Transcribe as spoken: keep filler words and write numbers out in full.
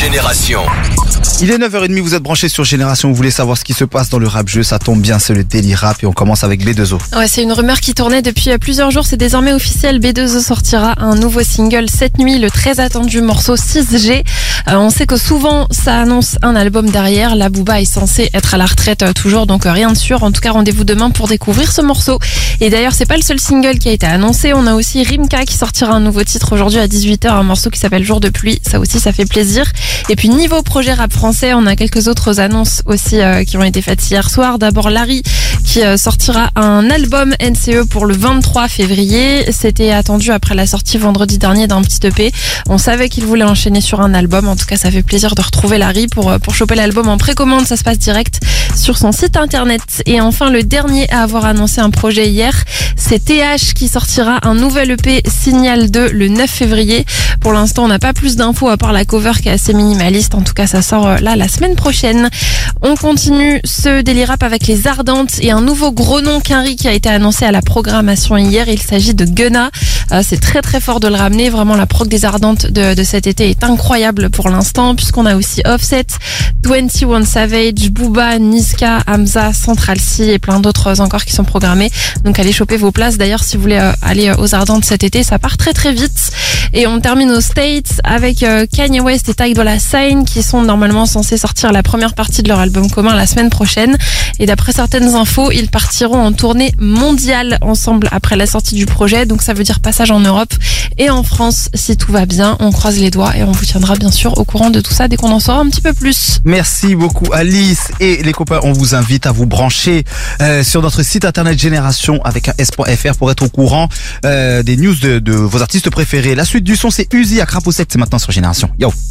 Génération. Il est neuf heures trente, vous êtes branchés sur Génération, vous voulez savoir ce qui se passe dans le rap jeu, ça tombe bien, c'est le Daily Rap et on commence avec B deux O. Ouais, c'est une rumeur qui tournait depuis plusieurs jours, c'est désormais officiel, B deux O sortira un nouveau single cette nuit, le très attendu morceau six G. Euh, on sait que souvent ça annonce un album derrière, la Booba est censée être à la retraite euh, toujours, donc euh, rien de sûr. En tout cas, rendez-vous demain pour découvrir ce morceau. Et d'ailleurs, c'est pas le seul single qui a été annoncé, on a aussi Rimka qui sortira un nouveau titre aujourd'hui à dix-huit heures, un morceau qui s'appelle Jour de pluie, ça aussi ça fait plaisir. Et puis niveau projet rap français, on a quelques autres annonces aussi euh, qui ont été faites hier soir. D'abord Larry qui euh, sortira un album N C E pour le vingt-trois février. C'était attendu après la sortie vendredi dernier d'un petit E P. On savait qu'il voulait enchaîner sur un album. En tout cas, ça fait plaisir de retrouver Larry pour, euh, pour choper l'album en précommande. Ça se passe direct sur son site internet. Et enfin, le dernier à avoir annoncé un projet hier, c'est T H qui sortira un nouvel E P Signal deux le neuf février. Pour l'instant, on n'a pas plus d'infos à part la cover qui est assez minimaliste. En tout cas, ça sort euh, là la semaine prochaine. On continue ce Daily Rap avec les Ardentes et un nouveau gros nom Quinry qui a été annoncé à la programmation hier. Il s'agit de Gunna. Euh, c'est très très fort de le ramener. Vraiment, la prog des Ardentes de, de cet été est incroyable pour l'instant, puisqu'on a aussi Offset, vingt et un Savage, Booba, Niska, Hamza, Central C et plein d'autres encore qui sont programmés. Donc allez choper vos places. D'ailleurs, si vous voulez euh, aller aux Ardentes cet été, ça part très très vite. Et on termine aux States avec euh, Kanye West et Ty Dolla Sign qui sont normalement censés sortir la première partie de leur album commun la semaine prochaine. Et d'après certaines infos, ils partiront en tournée mondiale ensemble après la sortie du projet. Donc ça veut dire passage en Europe et en France si tout va bien. On croise les doigts et on vous tiendra bien sûr au courant de tout ça dès qu'on en saura un petit peu plus. Merci beaucoup Alice et les copains, on vous invite à vous brancher euh, sur notre site internet Génération avec un S point F R pour être au courant euh, des news de, de vos artistes préférés. La suite du son, c'est Uzi à Crapaud sept, c'est maintenant sur Génération. Yo.